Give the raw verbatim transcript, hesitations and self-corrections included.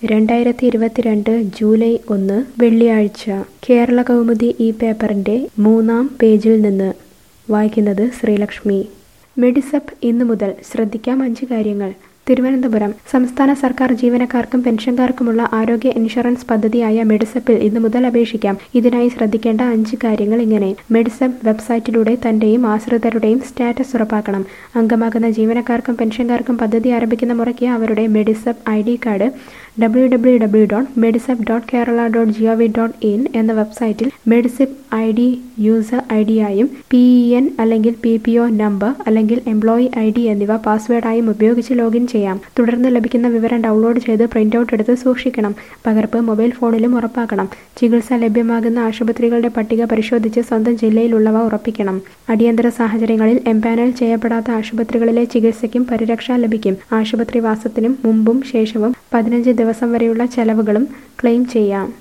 രണ്ടായിരത്തി ഇരുപത്തിരണ്ട് ജൂലൈ ഒന്ന് വെള്ളിയാഴ്ച കേരള കൗമുദി ഈ പേപ്പറിൻ്റെ മൂന്നാം പേജിൽ നിന്ന് വായിക്കുന്നത് ശ്രീലക്ഷ്മി. മെഡിസെപ്പ് ഇന്നു മുതൽ ശ്രദ്ധിക്കാം അഞ്ച് കാര്യങ്ങൾ. തിരുവനന്തപുരം സംസ്ഥാന സർക്കാർ ജീവനക്കാർക്കും പെൻഷൻകാർക്കുമുള്ള ആരോഗ്യ ഇൻഷുറൻസ് പദ്ധതിയായ മെഡിസെപ്പിൽ ഇന്നു മുതൽ അപേക്ഷിക്കാം. ഇതിനായി ശ്രദ്ധിക്കേണ്ട അഞ്ച് കാര്യങ്ങൾ ഇങ്ങനെ. മെഡിസെപ്പ് വെബ്സൈറ്റിലൂടെ തന്റെയും ആശ്രിതരുടെയും സ്റ്റാറ്റസ് ഉറപ്പാക്കണം. അംഗമാകുന്ന ജീവനക്കാർക്കും പെൻഷൻകാർക്കും പദ്ധതി ആരംഭിക്കുന്ന മുറയ്ക്ക് അവരുടെ Medisep I D card W W W dot Medisep dot Kerala dot G O V dot in എന്ന വെബ്സൈറ്റിൽ Medisep I D user I ഡിയായും പി ഇ എൻ അല്ലെങ്കിൽ പി പി ഒ നമ്പർ അല്ലെങ്കിൽ എംപ്ലോയി ഐ ഡി എന്നിവ പാസ്വേഡായും ഉപയോഗിച്ച് ലോഗിൻ ചെയ്യാം. തുടർന്ന് ലഭിക്കുന്ന വിവരം ഡൗൺലോഡ് ചെയ്ത് പ്രിന്റ് ഔട്ട് എടുത്ത് സൂക്ഷിക്കണം. പകർപ്പ് മൊബൈൽ ഫോണിലും ഉറപ്പാക്കണം. ചികിത്സ ലഭ്യമാകുന്ന ആശുപത്രികളുടെ പട്ടിക പരിശോധിച്ച് സ്വന്തം ജില്ലയിലുള്ളവ ഉറപ്പിക്കണം. അടിയന്തര സാഹചര്യങ്ങളിൽ എംപാനൽ ചെയ്യപ്പെടാത്ത ആശുപത്രികളിലെ ചികിത്സയ്ക്കും പരിരക്ഷ ലഭിക്കും. ആശുപത്രി വാസത്തിനും മുമ്പും ശേഷവും പതിനഞ്ച് ദിവസം വരെയുള്ള ചെലവുകളും ക്ലെയിം ചെയ്യാം.